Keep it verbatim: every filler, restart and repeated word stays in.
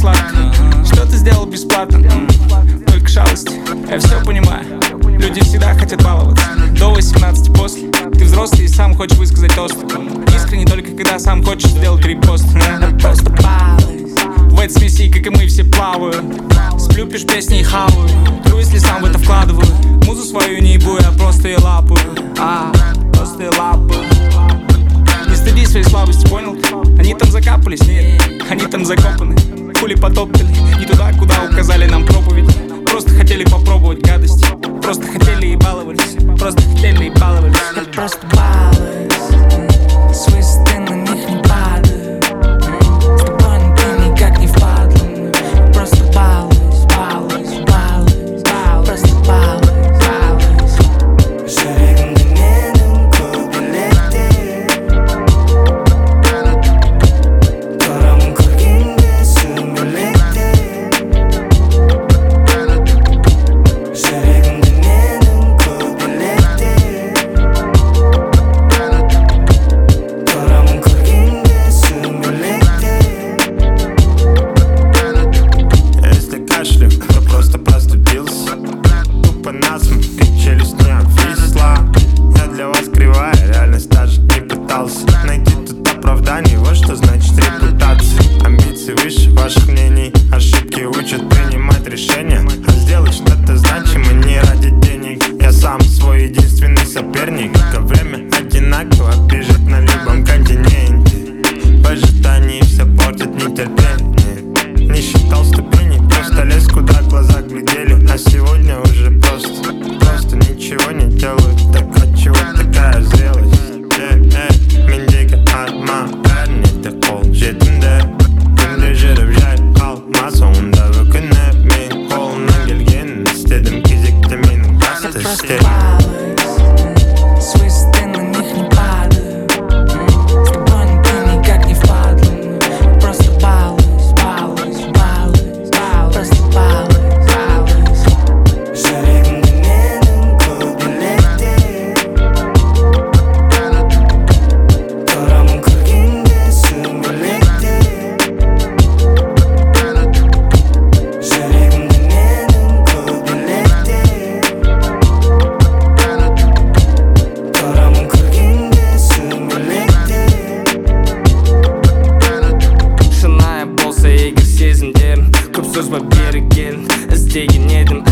сладко. Что ты сделал бесплатно? Только шалости, я все понимаю. Люди всегда хотят баловаться. До восемнадцати, после. Ты взрослый и сам хочешь высказать тост. Искренне только когда сам хочешь сделать репост. Я просто балуюсь. В этой смеси, как и мы, все плаваю. Сплю, пишу песни и хаваю. Тру, если сам в это вкладываю. Музу свою не ебу, я просто ее лапаю. А, просто ее лапаю. Не стыди своей слабости, понял? Они там закапались, нет, они там закопаны. Хули потоптали, не туда, куда указали нам проповедь. Просто хотели попробовать гадости. Просто хотели и баловались. Просто хотели и баловались. Я просто балуюсь. С высоты на них не падаю. С тобой на ты никак не впадлен. Просто балуюсь, балуюсь, балуюсь, балуюсь. Просто балуюсь, балуюсь. Sürekli benim kubilekte Karam kulginde sümülekte Sürekli benim kubilekte Karam kulginde sümülekte Если кашлю, то просто простудился. Тупо насмех, как челюсть не обвисла. Я для вас кривая, реальность даже не пытался найти тут оправдание, вот что значит репутация. Амбиции выше ваших мнений, ошибки учат принимать решения. А сделать что-то значимо не ради денег. Я сам свой единственный соперник. Как время одинаково бежит на любом континенте. В ожидании все портит нетерпение. Не считал ступеней, просто лез куда глаза глядели. А сегодня уже просто, просто ничего не делаю. Так от чего такая зрелость? Э, э, мендегі атма бәріне де қол жетімді. Күнде жүріп жай қалма соңында өкініп. Мен қолымнан келгенін істедім, кезекті менің басты істерім. С высоты на них не падаю. С тобой на ты никак не впадлен. Просто балуюсь, балуюсь, балуюсь, балуюсь. Просто балуюсь, балуюсь. Sürekli benim kubilekte Karam kulginde sümülekte Sürekli benim kubilekte Karam kulginde sümülekte Шынайы болса егер сезімдерім көп созбай бері келін іздеген едім